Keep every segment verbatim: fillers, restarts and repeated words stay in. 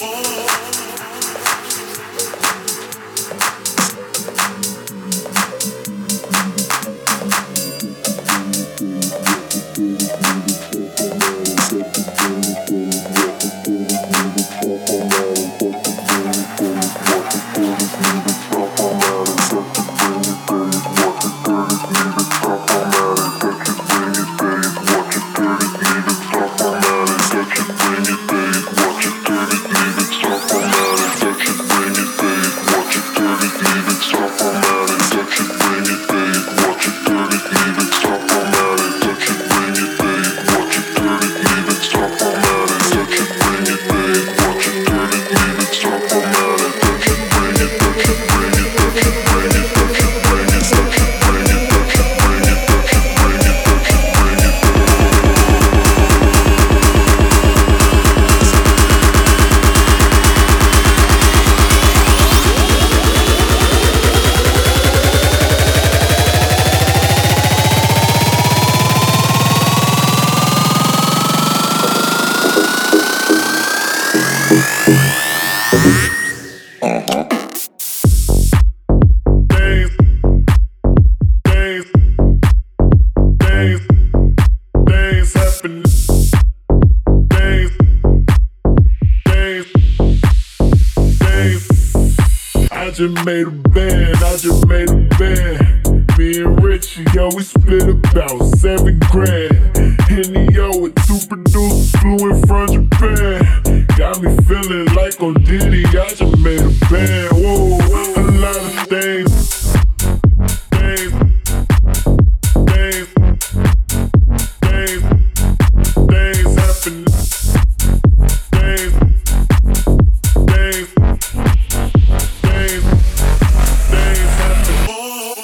just made a band, I just made a band. Me and Richie, yo, we split about seven grand. Henny, yo, with two producers flew in from Japan. Got me feeling like on Diddy, I just made a band. Whoa, a lot of things, things, things, things, things happen. Things, things, things, things happen.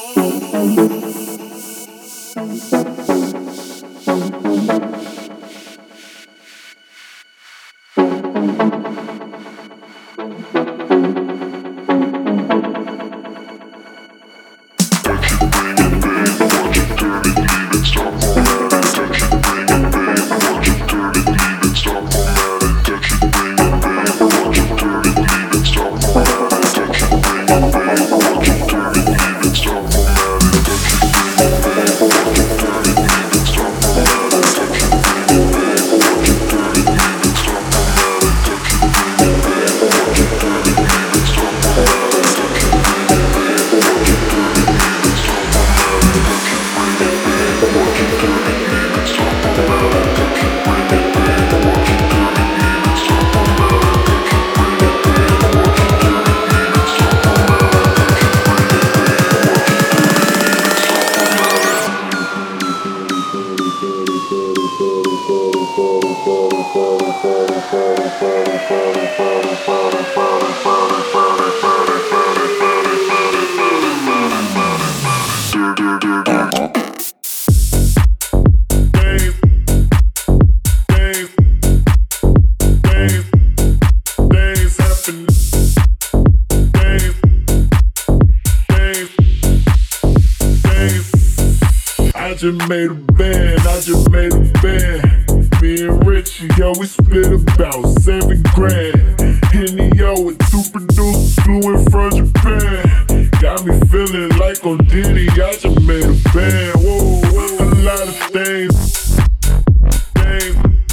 I just made a band, I just made a band. Me and Richie, yo, we split about seven grand. Henny, yo, with two producers flew in from Japan. Got me feeling like on Diddy, I just made a band. Whoa, a lot of things, things,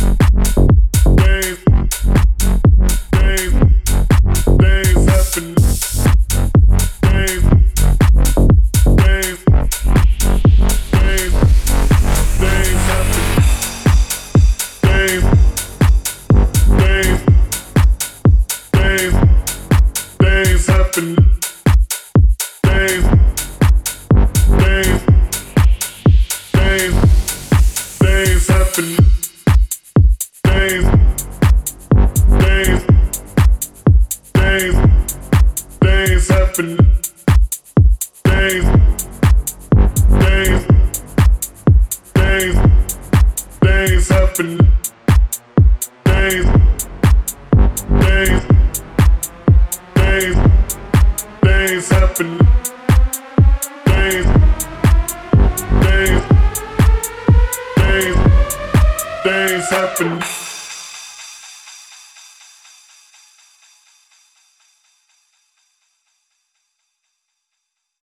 things, things, things happen. Things, things, things, things happen. Things, things, things, things happen. Things, things, things, things happen. Things, things, things, things happen. Things, things, things, things happen. Things, things, things, things happen. Things, things, things, things happen.